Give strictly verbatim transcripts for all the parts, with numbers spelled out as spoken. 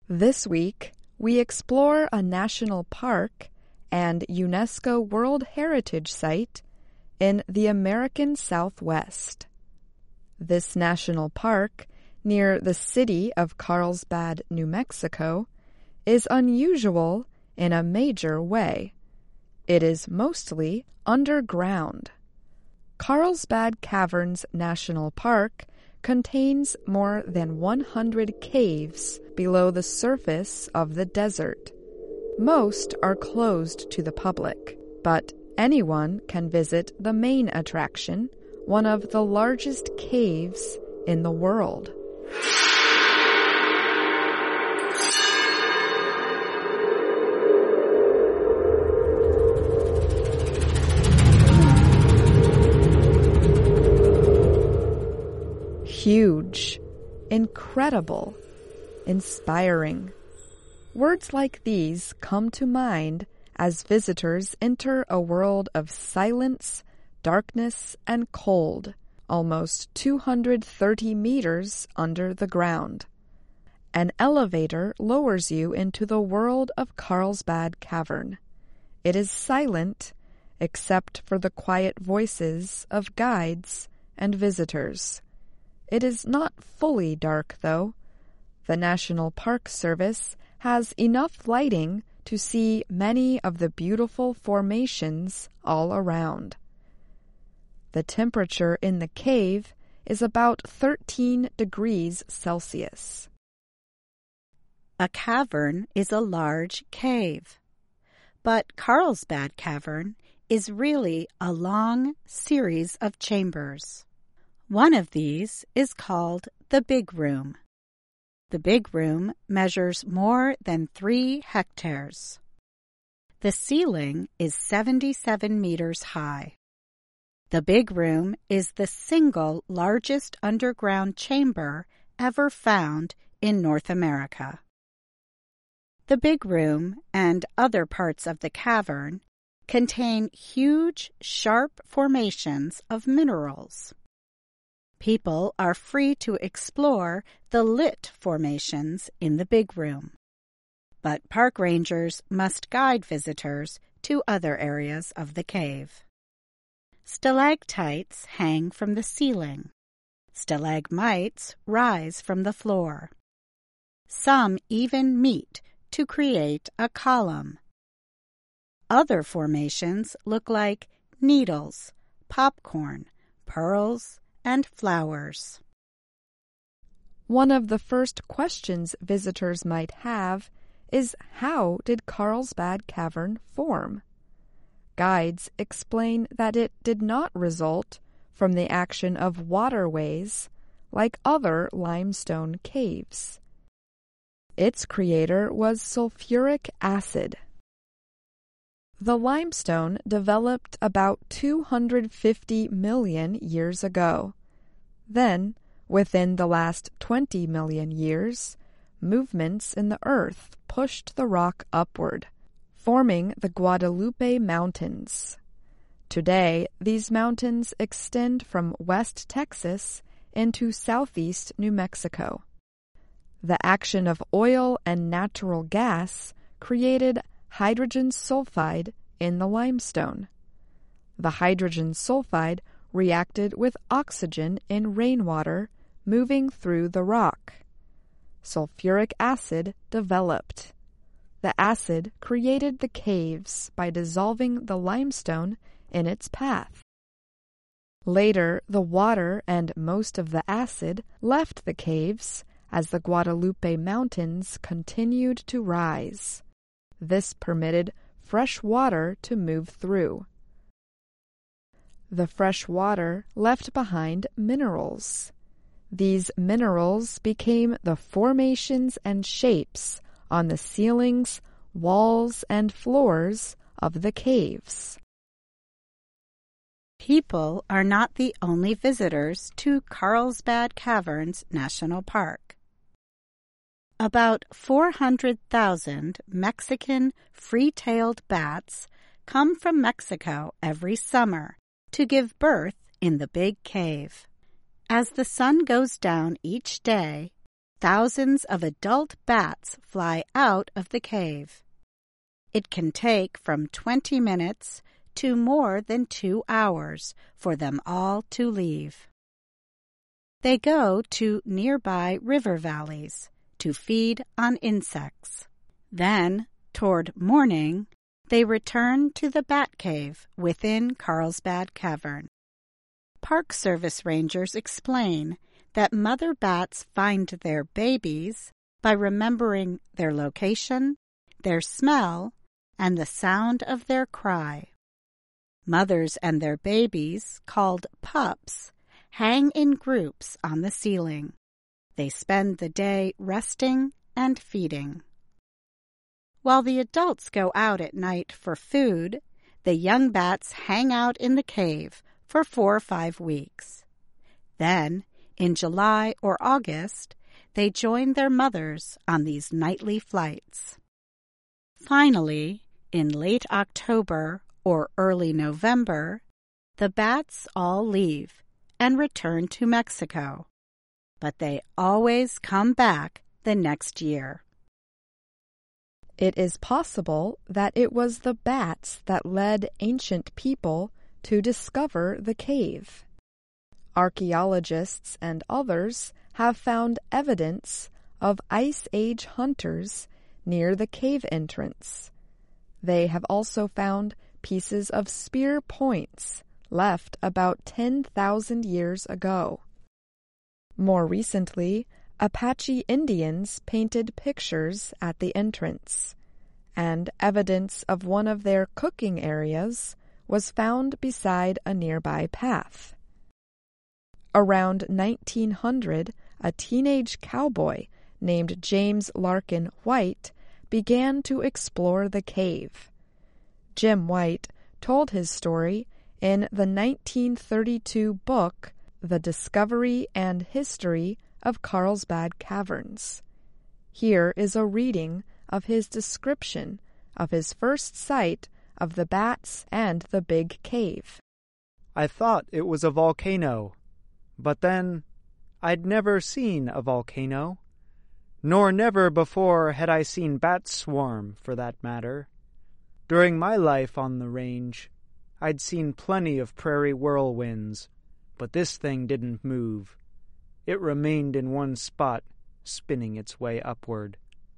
This week, we explore a national park and UNESCO World Heritage Site in the American Southwest. This national park, near the city of Carlsbad, New Mexico, is unusual in a major way. It is mostly underground. Carlsbad Caverns National Park contains more than one hundred caves below the surface of the desert. Most are closed to the public, but anyone can visit the main attraction, one of the largest caves in the world. Huge, incredible, inspiring. Words like these come to mind as visitors enter a world of silence, darkness, and cold, almost two hundred thirty meters under the ground. An elevator lowers you into the world of Carlsbad Cavern. It is silent, except for the quiet voices of guides and visitors. It is not fully dark, though. The National Park Service has enough lighting to see many of the beautiful formations all around. The temperature in the cave is about thirteen degrees Celsius. A cavern is a large cave, but Carlsbad Cavern is really a long series of chambers. One of these is called the Big Room. The Big Room measures more than three hectares. The ceiling is seventy-seven meters high. The Big Room is the single largest underground chamber ever found in North America. The Big Room and other parts of the cavern contain huge, sharp formations of minerals. People are free to explore the lit formations in the Big Room, but park rangers must guide visitors to other areas of the cave. Stalactites hang from the ceiling. Stalagmites rise from the floor. Some even meet to create a column. Other formations look like needles, popcorn, pearls, and flowers. One of the first questions visitors might have is, how did Carlsbad Cavern form? Guides explain that it did not result from the action of waterways like other limestone caves. Its creator was sulfuric acid. The limestone developed about two hundred fifty million years ago. Then, within the last twenty million years, movements in the earth pushed the rock upward, forming the Guadalupe Mountains. Today, these mountains extend from West Texas into southeast New Mexico. The action of oil and natural gas created hydrogen sulfide in the limestone. The hydrogen sulfide reacted with oxygen in rainwater moving through the rock. Sulfuric acid developed. The acid created the caves by dissolving the limestone in its path. Later, the water and most of the acid left the caves as the Guadalupe Mountains continued to rise. This permitted fresh water to move through. The fresh water left behind minerals. These minerals became the formations and shapes on the ceilings, walls, and floors of the caves. People are not the only visitors to Carlsbad Caverns National Park. About four hundred thousand Mexican free-tailed bats come from Mexico every summer to give birth in the Big Cave. As the sun goes down each day, thousands of adult bats fly out of the cave. It can take from twenty minutes to more than two hours for them all to leave. They go to nearby river valleys to feed on insects. Then, toward morning, they return to the bat cave within Carlsbad Cavern. Park Service rangers explain that mother bats find their babies by remembering their location, their smell, and the sound of their cry. Mothers and their babies, called pups, hang in groups on the ceiling. They spend the day resting and feeding. While the adults go out at night for food, the young bats hang out in the cave for four or five weeks. Then, in July or August, they join their mothers on these nightly flights. Finally, in late October or early November, the bats all leave and return to Mexico, but they always come back the next year. It is possible that it was the bats that led ancient people to discover the cave. Archaeologists and others have found evidence of Ice Age hunters near the cave entrance. They have also found pieces of spear points left about ten thousand years ago. More recently, Apache Indians painted pictures at the entrance, and evidence of one of their cooking areas was found beside a nearby path. Around nineteen hundred, a teenage cowboy named James Larkin White began to explore the cave. Jim White told his story in the nineteen thirty-two book, The Discovery and History of Carlsbad Caverns. Here is a reading of his description of his first sight of the bats and the big cave. I thought it was a volcano, but then I'd never seen a volcano, nor never before had I seen bats swarm, for that matter. During my life on the range, I'd seen plenty of prairie whirlwinds, but this thing didn't move. It remained in one spot, spinning its way upward.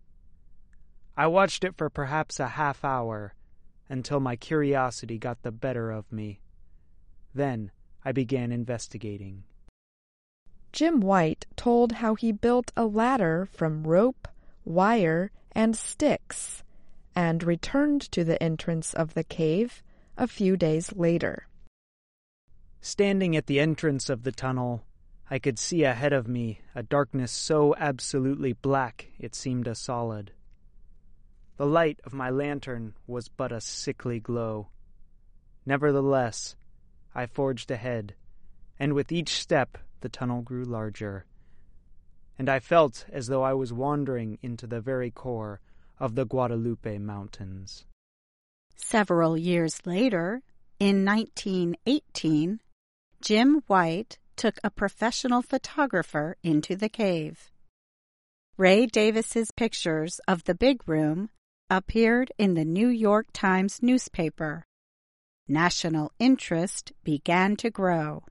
I watched it for perhaps a half hour, until my curiosity got the better of me. Then I began investigating. Jim White told how he built a ladder from rope, wire, and sticks, and returned to the entrance of the cave a few days later. Standing at the entrance of the tunnel, I could see ahead of me a darkness so absolutely black it seemed a solid. The light of my lantern was but a sickly glow. Nevertheless, I forged ahead, and with each step the tunnel grew larger, and I felt as though I was wandering into the very core of the Guadalupe Mountains. Several years later, in nineteen eighteen, Jim White took a professional photographer into the cave. Ray Davis's pictures of the big room appeared in the New York Times newspaper. National interest began to grow.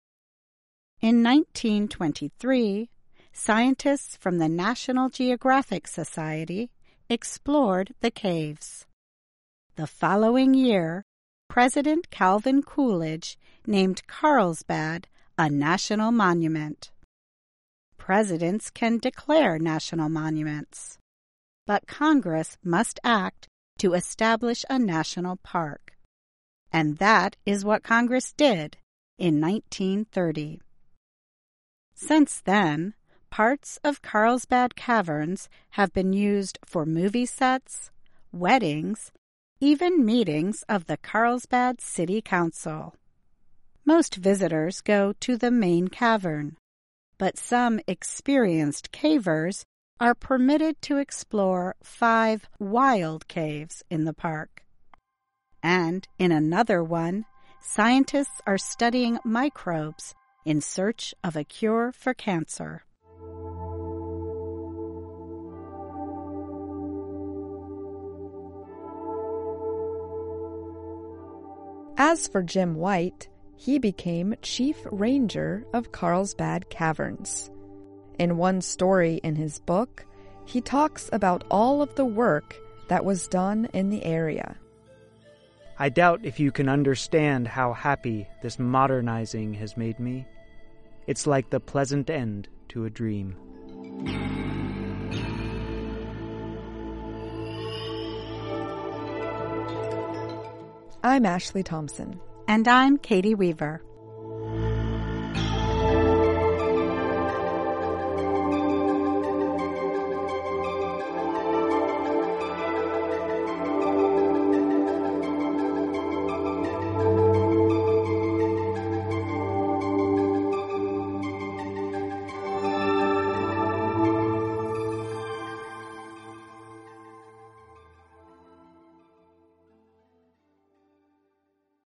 In nineteen twenty-three, scientists from the National Geographic Society explored the caves. The following year, President Calvin Coolidge named Carlsbad a national monument. Presidents can declare national monuments, but Congress must act to establish a national park. And that is what Congress did in nineteen thirty. Since then, parts of Carlsbad Caverns have been used for movie sets, weddings, even meetings of the Carlsbad City Council. Most visitors go to the main cavern, but some experienced cavers are permitted to explore five wild caves in the park. And in another one, scientists are studying microbes in search of a cure for cancer. As for Jim White, he became Chief Ranger of Carlsbad Caverns. In one story in his book, he talks about all of the work that was done in the area. I doubt if you can understand how happy this modernizing has made me. It's like the pleasant end to a dream. I'm Ashley Thompson. And I'm Katie Weaver.